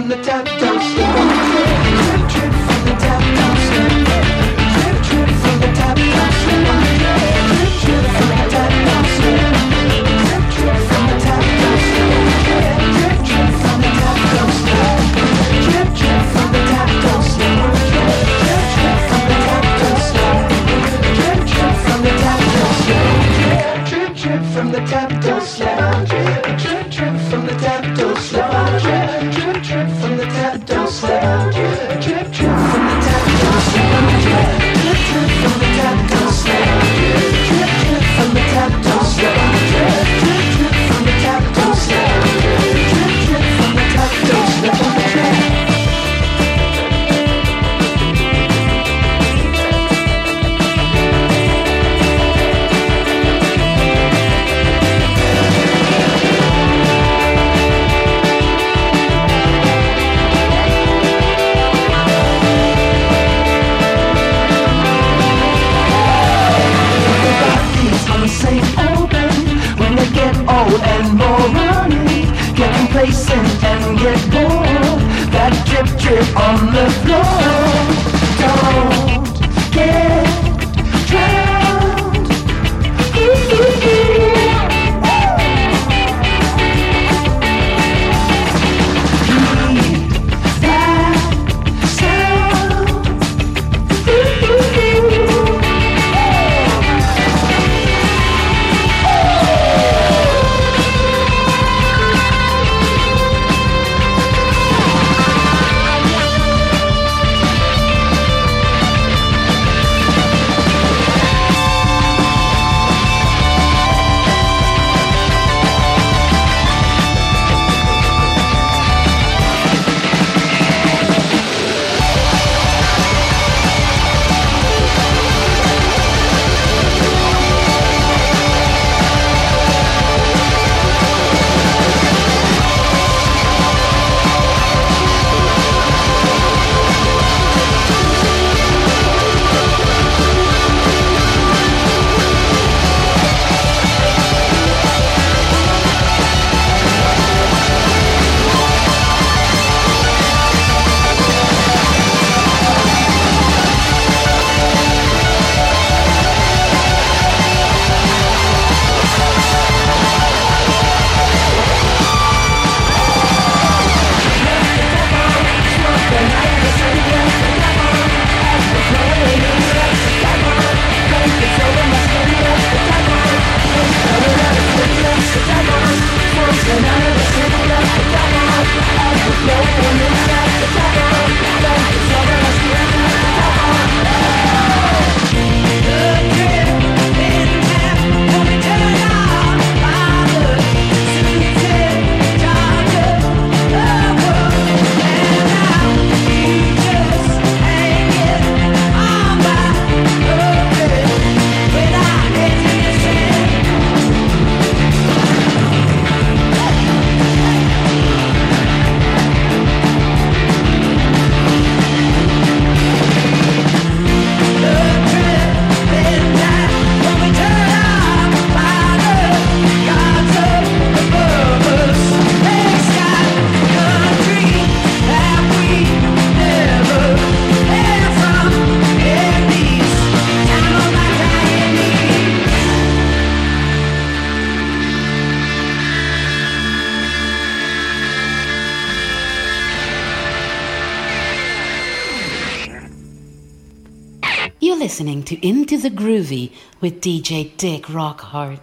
from the tap, don't slip on the drip, drip from the tap, don't slip. Drip, drip from the tap, don't slip on the drip, drip from the tap, don't slip. Drip, drip from the tap, don't slip. Drip, drip from the tap, don't slip. Drip, drip from the tap, don't slip. Drip, drip from the tap, don't slip. Drip, drip from the tap, don't slip. Drip, drip from the tap, don't slip. Drip, drip from the tap, don't slip. Drip, drip from the tap, don't slip. Drip, drip from the tap, don't slip. Drip, drip from the tap, don't slip. Drip, drip from the tap, don't slip. Drip, drip from the tap, don't slip. Drip, drip from the tap, don't slip on the track. Old and more money, get complacent and get bored. That drip drip on the floor. Don't get drowned. Leave that sound. Listening to Into the Groovy with DJ Dick Rockhart.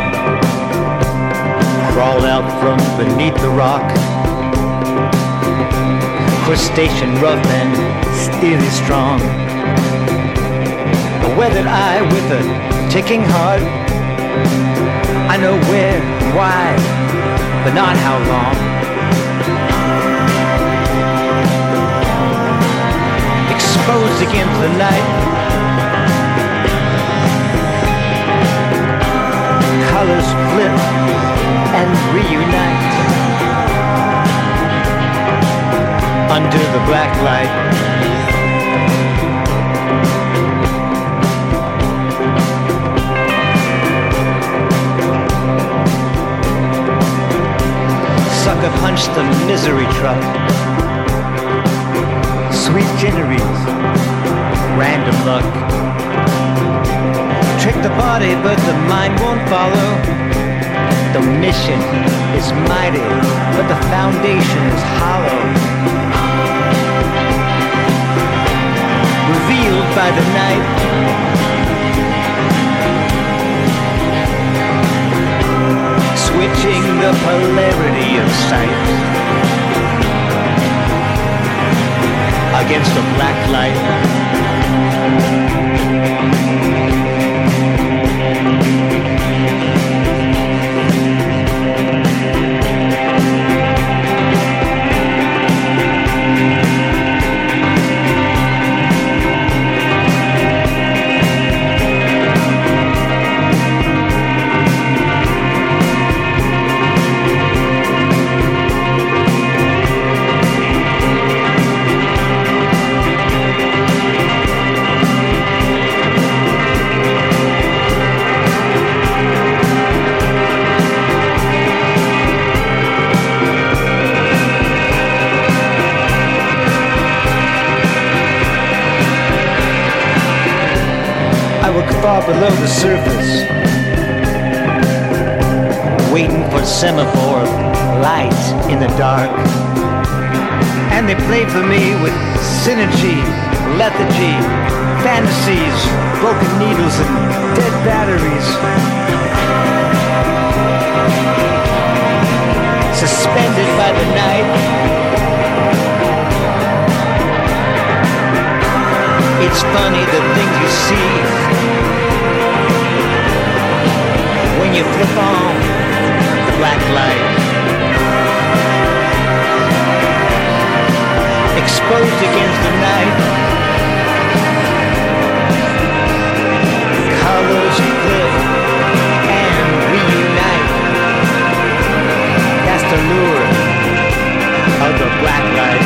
Crawled out from beneath the rock, crustacean rough and steely strong. A weathered eye with a ticking heart. I know where, why, but not how long. Exposed against the night. Colors flip and reunite under the black light. Sucker punch the misery truck. Sweet ginneries, random luck. Trick the body, but the mind won't follow. The mission is mighty, but the foundation is hollow. Revealed by the night. Switching the polarity of sight against a black light. Far below the surface, waiting for semaphore light in the dark. And they play for me with synergy, lethargy, fantasies, broken needles and dead batteries. Suspended by the night. It's funny the things you see when you flip on the black light. Exposed against the night. Colors flip and reunite. That's the lure of the black light.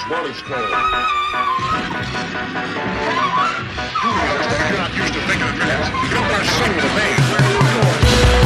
what it's called. You're not used to thinking of minutes. You're not going to sing with me.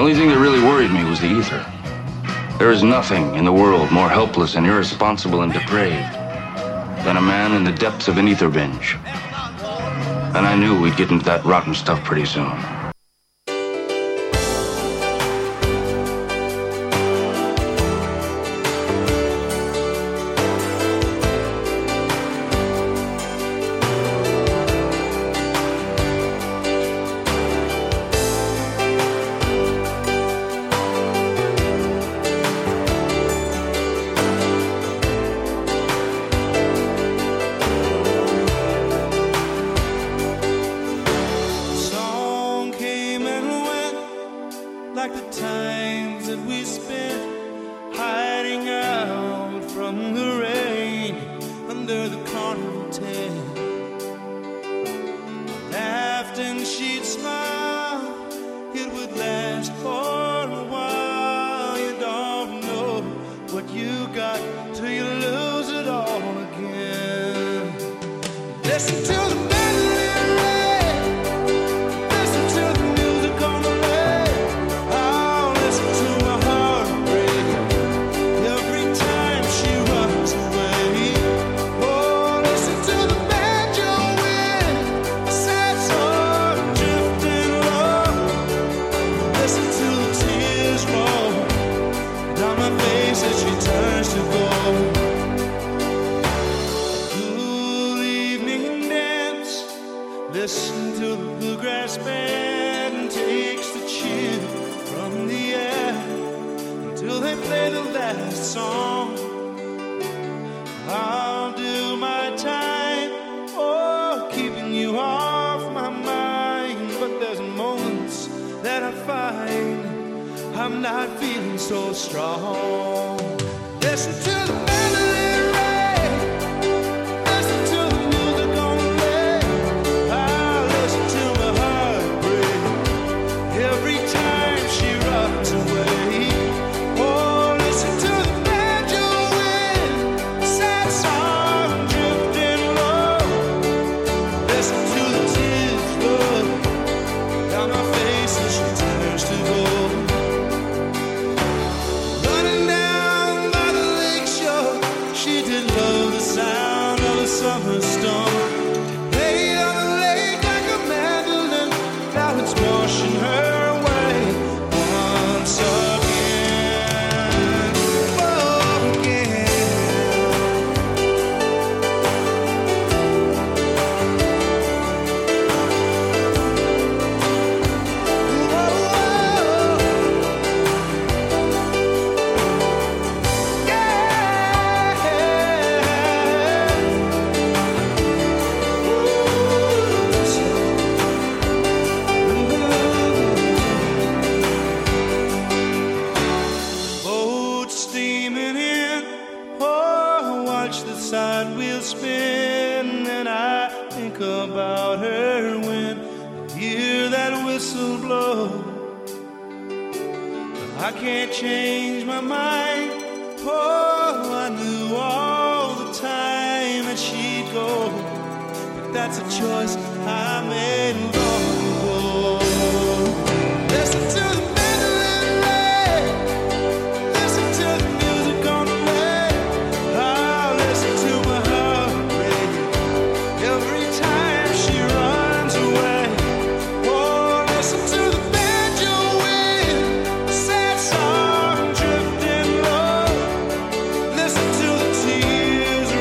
only thing that really worried me was the ether. There is nothing in the world more helpless and irresponsible and depraved than a man in the depths of an ether binge. And I knew we'd get into that rotten stuff pretty soon.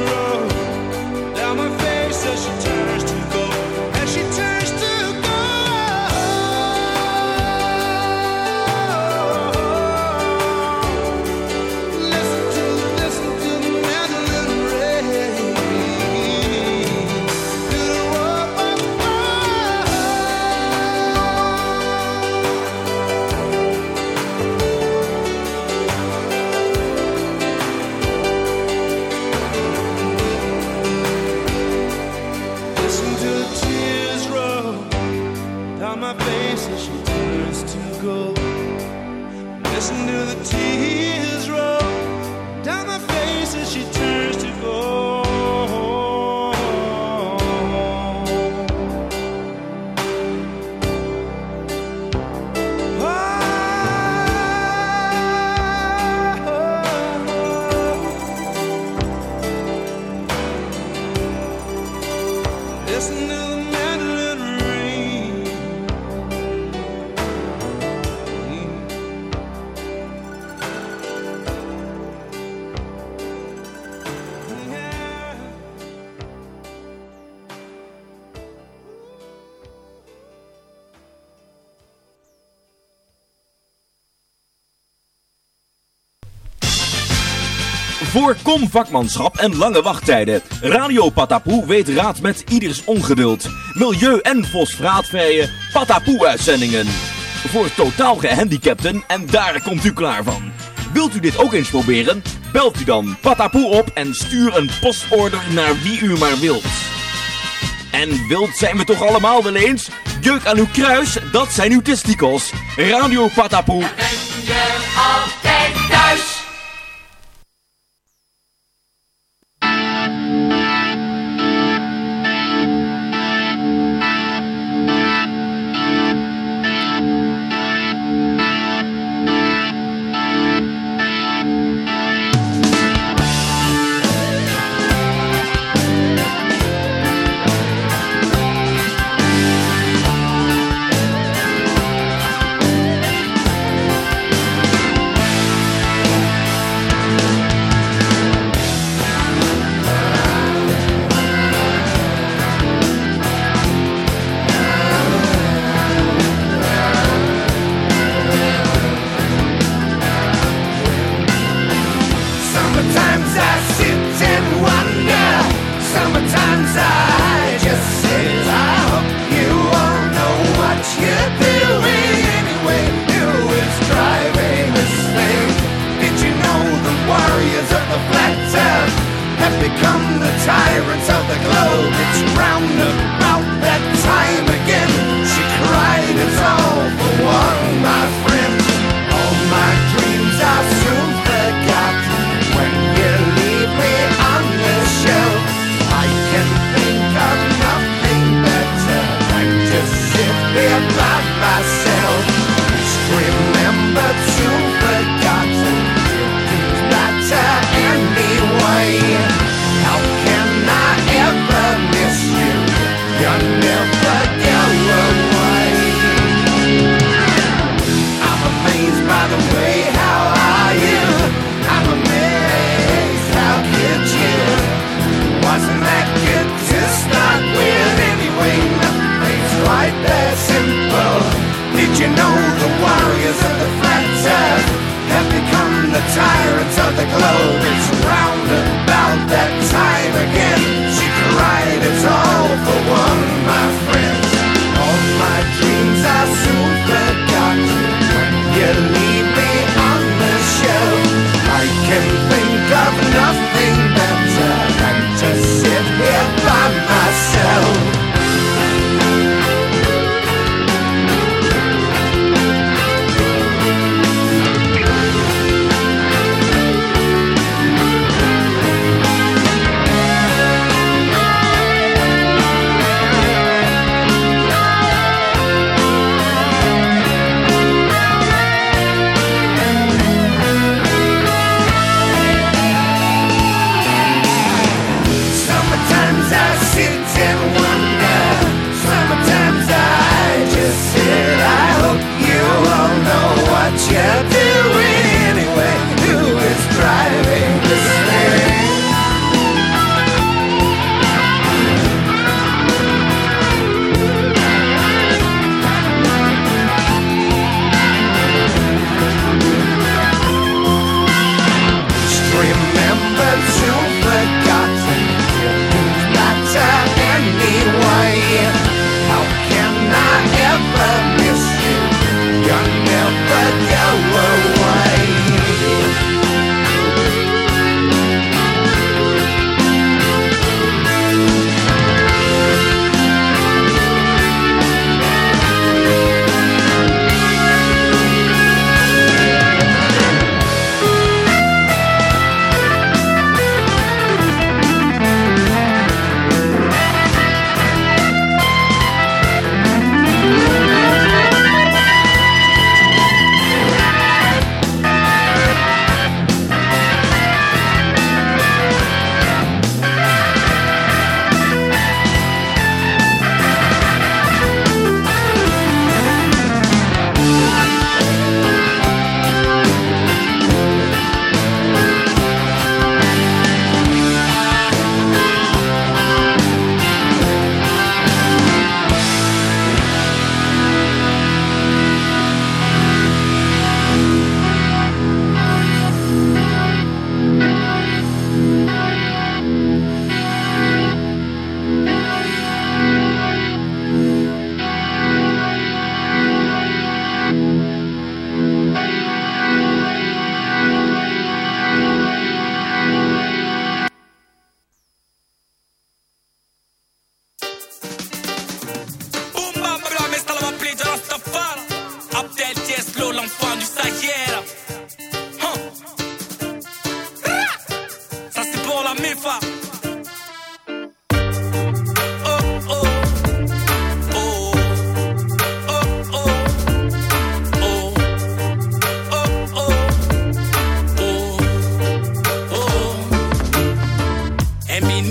She turns to gold, and she turns to gold. Listen to the meddling rain. Voorkom vakmanschap en lange wachttijden. Radio Patapoe weet raad met ieders ongeduld. Milieu- en fosfaatvrije Patapoe-uitzendingen. Voor totaal gehandicapten en daar komt u klaar van. Wilt u dit ook eens proberen? Belt u dan Patapoe op en stuur een postorder naar wie u maar wilt. En wild zijn we toch allemaal wel eens? Jeuk aan uw kruis, dat zijn uw testikels. Radio Patapoe. Ben je altijd thuis?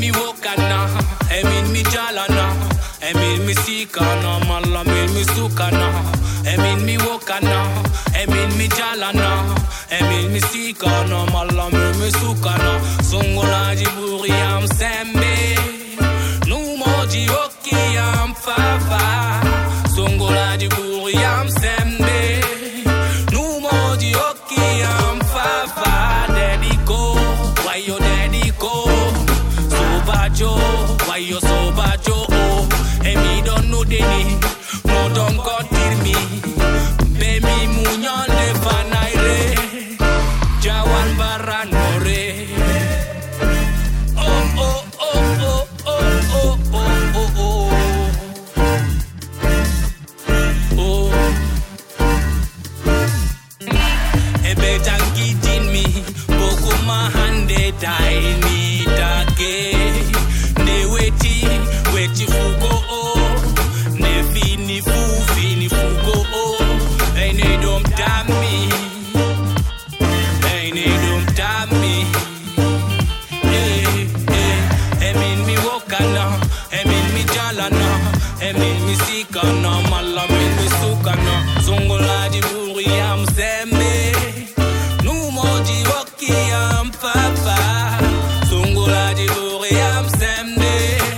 mi wokana, emin mi jalana, emin mi sikana, malamin mi sukana, emin mi wokana, emin mi jalana, emin mi sikana, malamin mi sukana, songola jiburi am sembe, nu moji oki am fafa, songola jiburi am sembe, nu moji oki am fafa, daddy go, why your daddy go? Why you so bad, oh? And me don't know the name, no don't God hear me. Baby, munyon de fanaire, Jawan baranore. Oh, oh, oh, oh, oh, oh, oh, oh, oh. Oh. Ebe tangi din mi, boku mahande dai ni dake. Weti fugo oh, ne fini fugo oh, ain't they don't damn me, ain't they don't damn me. Emin mi wokana, emin mi jalana, emin mi sikana, malamin mi sukana, songola di buri am sembe, nu moji woki am papa, songola di buri am sembe.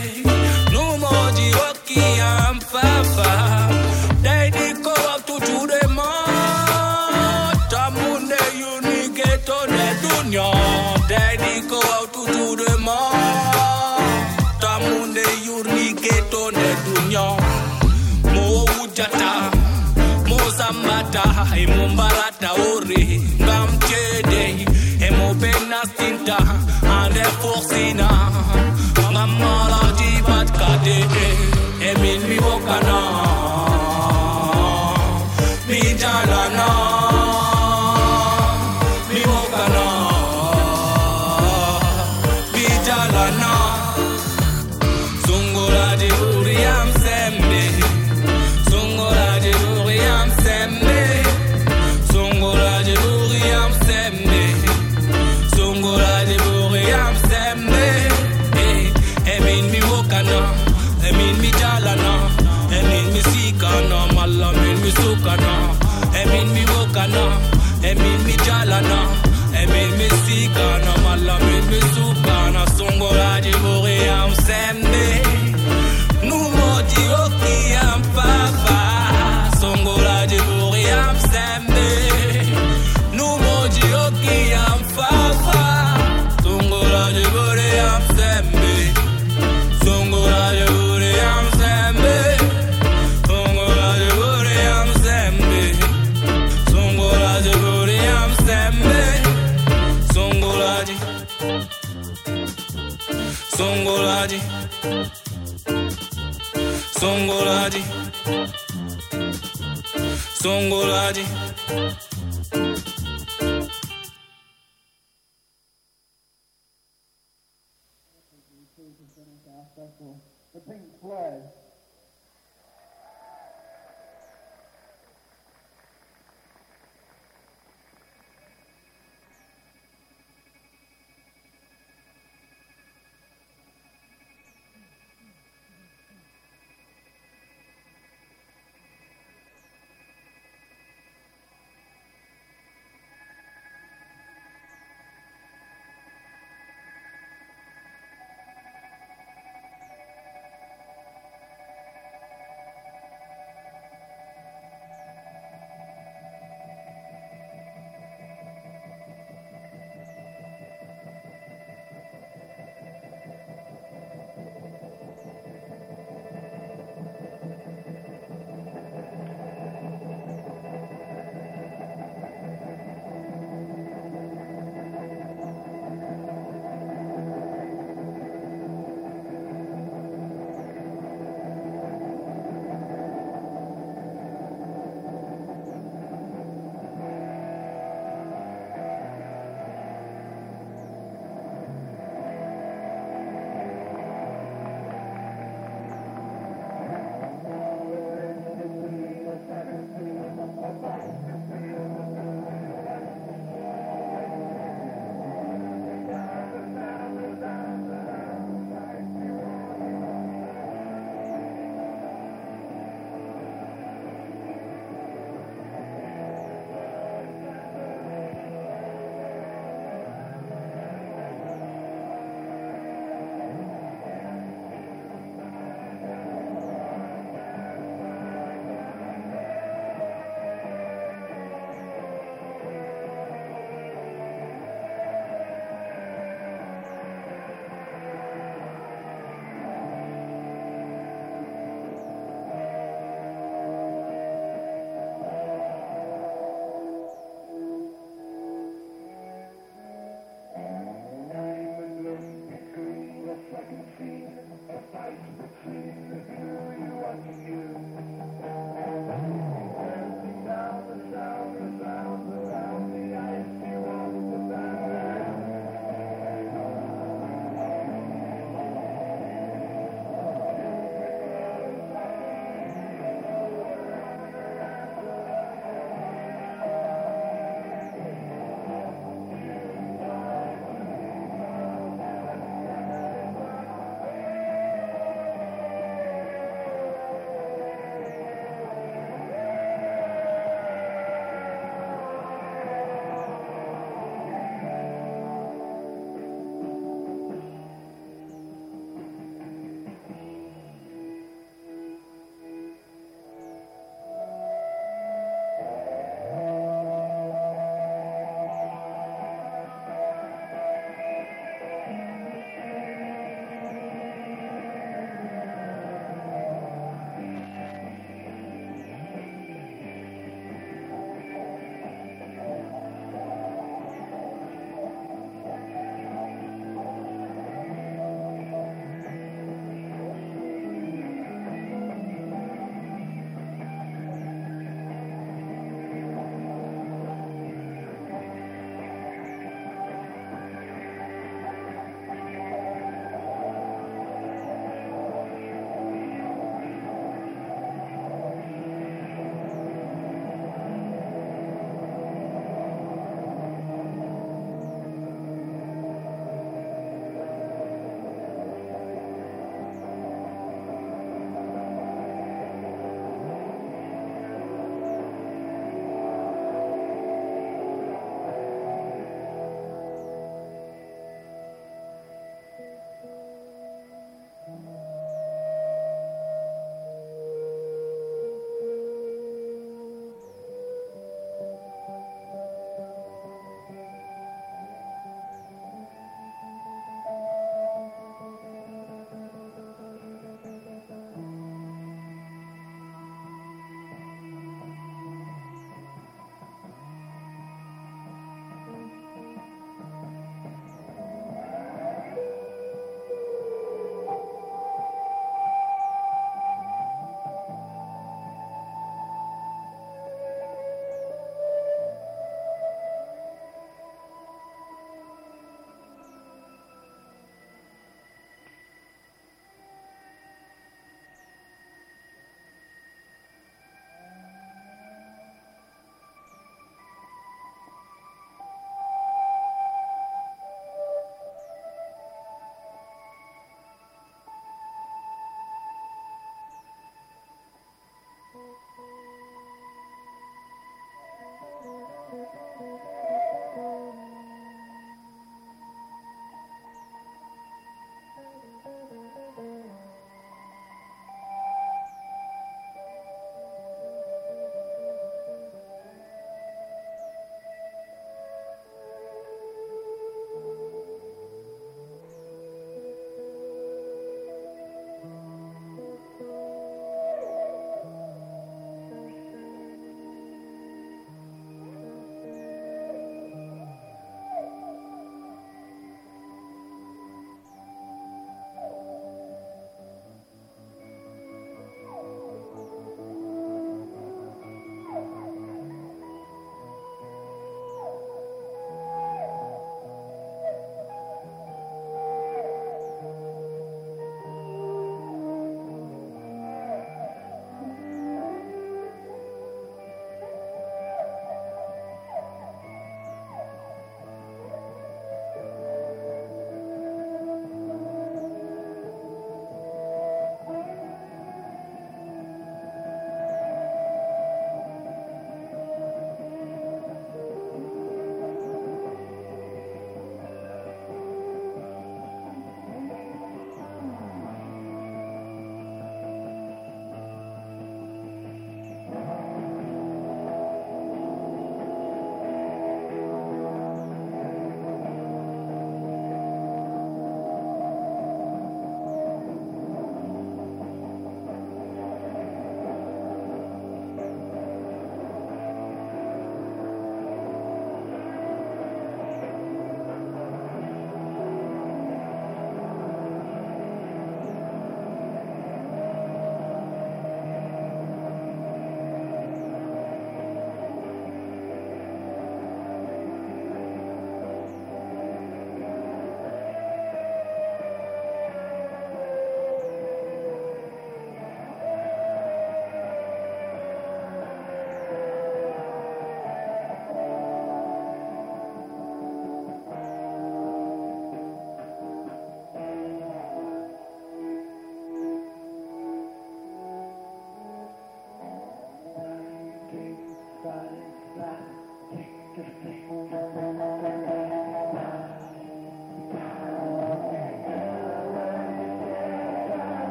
Daddy go out to do the mall. Tamunde yurni get on the dunya. Mo ujata, mo sambata, mo barata ori, gam chede, mo pena tinta, ande forcina, mamala di bat kade, emin mi wokana, mi jalana. Emin mi wokana, emin mi jalana, emin mi sikana, malamin mi sukana, songola di bore am sembe, nu moti oki am papa, songola di bore am sembe, nu moti oki am papa, songola di bore am sembe, songola di bore am sembe. Songolaji, Songolaji, Songolaji. The Pink Floyd.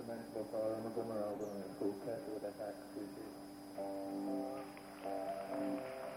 mensen of een nummer album en full cat with a hack.